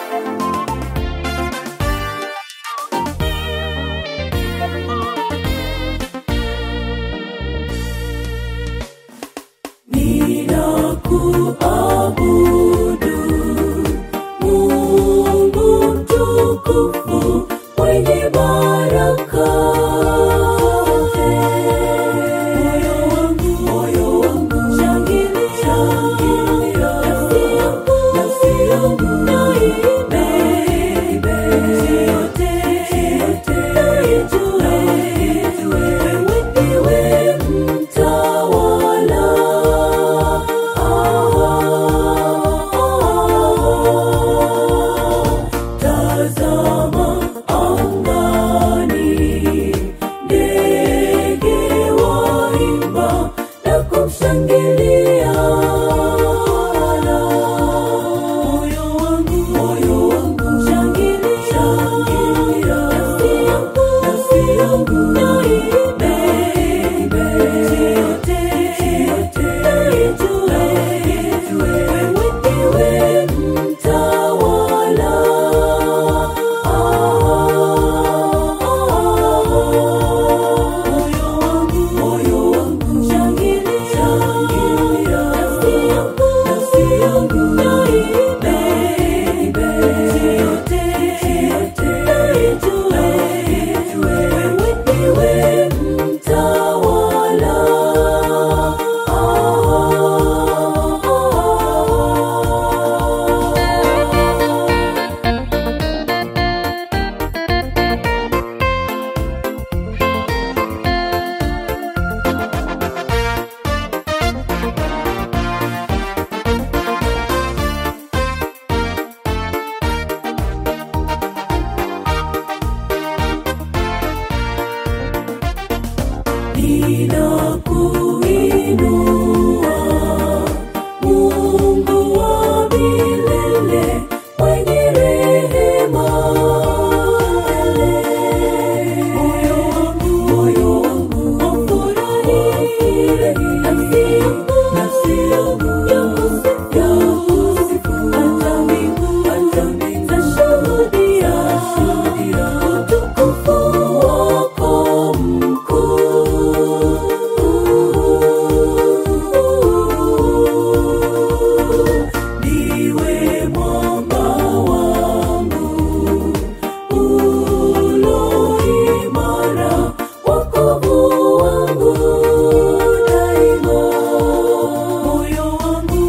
Ninakuabudu Mungu mtukufu mwenye baraka. Moyo wangu shangilia, nafsi yangu na iimbe, yote ijue, wewe ndiwe mtawala. Tazama angani, ndege waimba na kumshangilia Bwana. Moyo wangu shangilia, nafsi yangu na iimbe, yote ijue, wewe ndiwe mtawala. Moyo wangu shangilia, nafsi yangu na iimbe, yote ijue, wewe ndiwe mtawala. Ninakuinua Mungu wa milele, mwenye rehema tele. Moyo wangu wafurahi, nafsi yangu yakusifu, hata mbingu zashuhudia utukufu wako mkuu. Ndiwe mwamba wangu ulo imara, wokovu wangu daima. Moyo wangu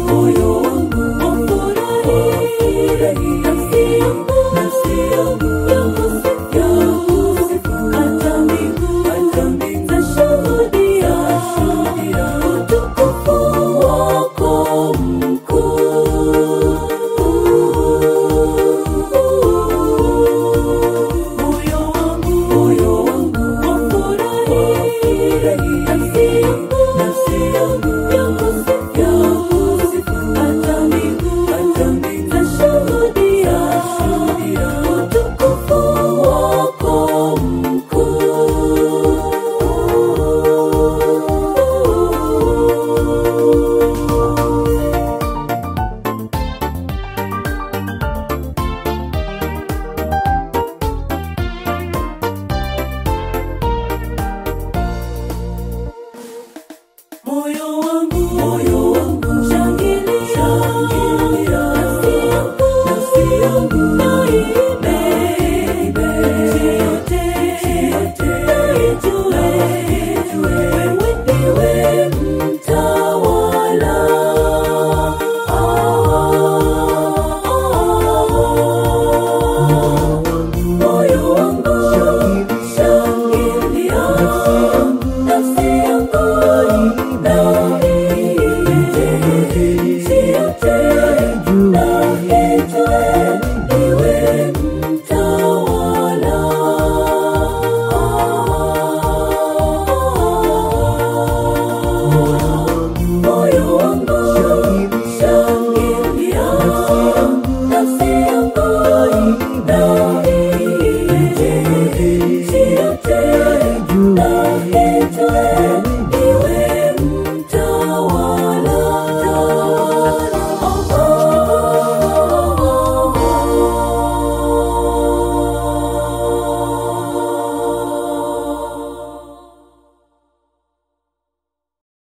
wafurahi, nafsi yangu yakusifu, hata mbingu zashuhudia utukufu wako mkuu. Moyo wangu wafurahi, nafsi yangu yakusifu, hata mbingu zashuhudia utukufu wako mkuu. Moyo wangu shangilia, nafsi yangu na iimbe, yote ijue, wewe ndiwe mtawala. Moyo wangu shangilia, nafsi yangu na iimbe, yote ijue, ndiwe mtawala. Moyo wangu shangilia,